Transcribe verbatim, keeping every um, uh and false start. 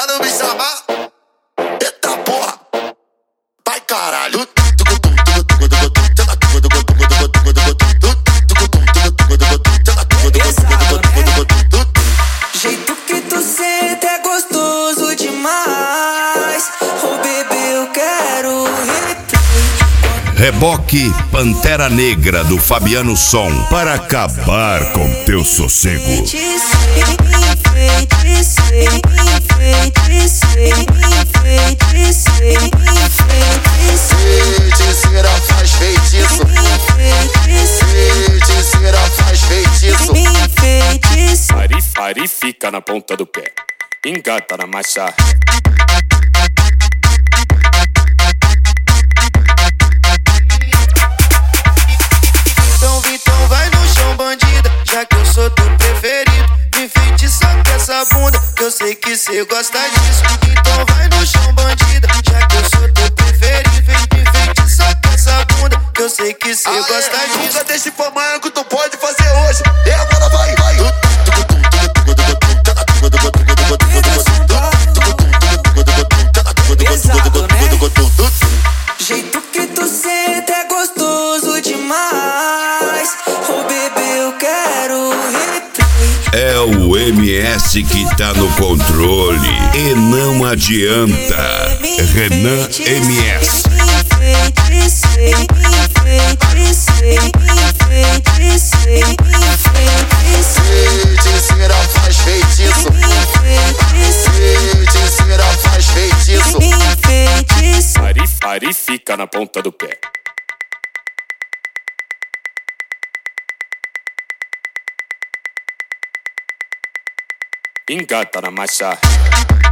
Pra não me chamar, eita porra, vai caralho. Jeito que tu senta é gostoso demais. Oh bebê, eu quero replay. Reboque Pantera Negra do Fabiano Som, para acabar com teu sossego. Feiticeira faz feitiço. Feiticeira faz feitiço. Ari, Ari fica na ponta do pé, engata na marcha. Então, então vai no chão, bandida, já que eu sou teu preferido. Me feitiçar com essa bunda, que eu sei que cê gosta disso. Então vai no chão, bandida, já que eu sou teu preferido. Me feitiçar com essa bunda, que eu sei que cê gosta disso. Nunca deixe pra amanhã que tu pode fazer hoje. E agora vai, vai. Jeito que tu senta é gostoso demais. Oh bebê, eu quero replay. É o M S que tá no controle e não adianta. Renan M S. Feiticeira faz feitiço. Feiticeira faz feitiço. Ari, Ari fica na ponta do pé. Engata na marcha.